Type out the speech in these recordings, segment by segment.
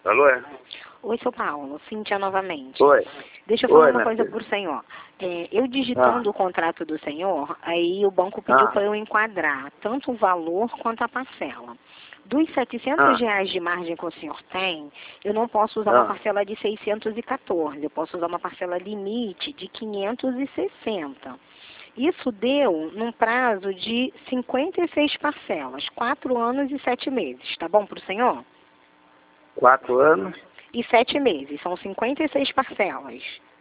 Alô? Oi, seu Paulo. Cíntia novamente. Oi. Deixa eu falar Oi, uma minha coisa filha. pro senhor. Eu digitando o contrato do senhor, aí o banco pediu para eu enquadrar tanto o valor quanto a parcela. Dos R$ 700 de margem que o senhor tem, eu não posso usar uma parcela de 614. Eu posso usar uma parcela limite de 560. Isso deu num prazo de 56 parcelas, 4 anos e 7 meses. Tá bom para o senhor? 4 anos. E 7 meses, são 56 parcelas.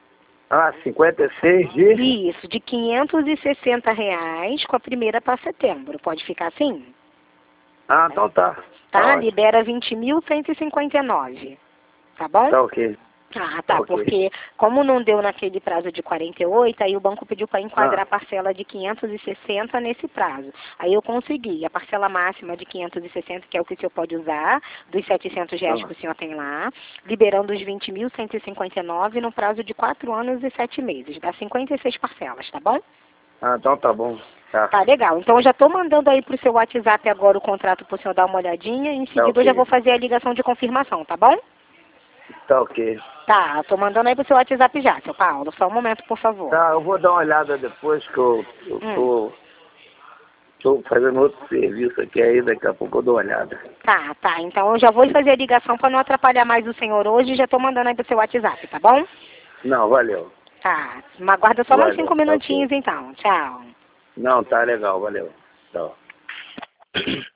56 de... Isso, de R$ 560 com a primeira para setembro. Pode ficar assim? Então tá. Tá? Ótimo. Libera 20.159. Tá bom? Tá ok. Tá, Ok. porque como não deu naquele prazo de 48, aí o banco pediu para enquadrar a parcela de 560 nesse prazo. Aí eu consegui a parcela máxima de 560, que é o que o senhor pode usar, dos R$ 700 que o senhor tem lá, liberando os 20.159 no prazo de 4 anos e 7 meses. Dá 56 parcelas, tá bom? Então tá bom. Tá legal. Então eu já estou mandando aí pro seu WhatsApp agora o contrato para o senhor dar uma olhadinha e em seguida eu já vou fazer a ligação de confirmação, tá bom? Tá ok. Tá, tô mandando aí pro seu WhatsApp já, seu Paulo. Só um momento, por favor. Tá, eu vou dar uma olhada depois que eu tô fazendo outro serviço aqui, aí daqui a pouco eu dou uma olhada. Tá. Então eu já vou fazer a ligação para não atrapalhar mais o senhor hoje e já tô mandando aí pro seu WhatsApp, tá bom? Não, valeu. Tá. Aguarda só mais 5 Valeu, tá minutinhos ok. então. Tchau. Não, tá legal, valeu. Tchau.